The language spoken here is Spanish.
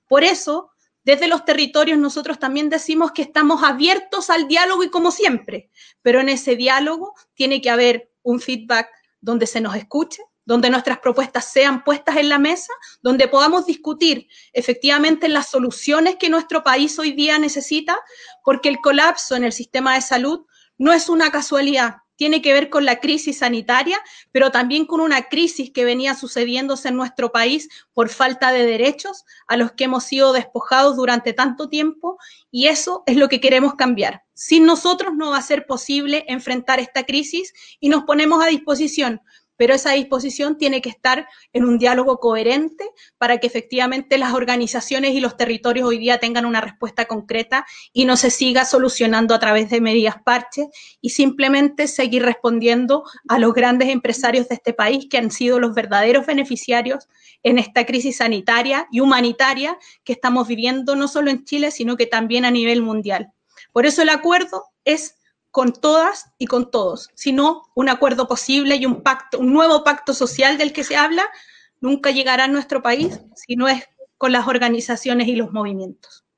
Por eso, desde los territorios nosotros también decimos que estamos abiertos al diálogo y como siempre, pero en ese diálogo tiene que haber un feedback donde se nos escuche, donde nuestras propuestas sean puestas en la mesa, donde podamos discutir efectivamente las soluciones que nuestro país hoy día necesita, porque el colapso en el sistema de salud no es una casualidad, tiene que ver con la crisis sanitaria, pero también con una crisis que venía sucediéndose en nuestro país por falta de derechos a los que hemos sido despojados durante tanto tiempo, y eso es lo que queremos cambiar. Sin nosotros no va a ser posible enfrentar esta crisis y nos ponemos a disposición, pero esa disposición tiene que estar en un diálogo coherente para que efectivamente las organizaciones y los territorios hoy día tengan una respuesta concreta y no se siga solucionando a través de medidas parches y simplemente seguir respondiendo a los grandes empresarios de este país que han sido los verdaderos beneficiarios en esta crisis sanitaria y humanitaria que estamos viviendo no solo en Chile, sino que también a nivel mundial. Por eso el acuerdo es con todas y con todos, sino un acuerdo posible y un pacto, un nuevo pacto social del que se habla, nunca llegará a nuestro país si no es con las organizaciones y los movimientos.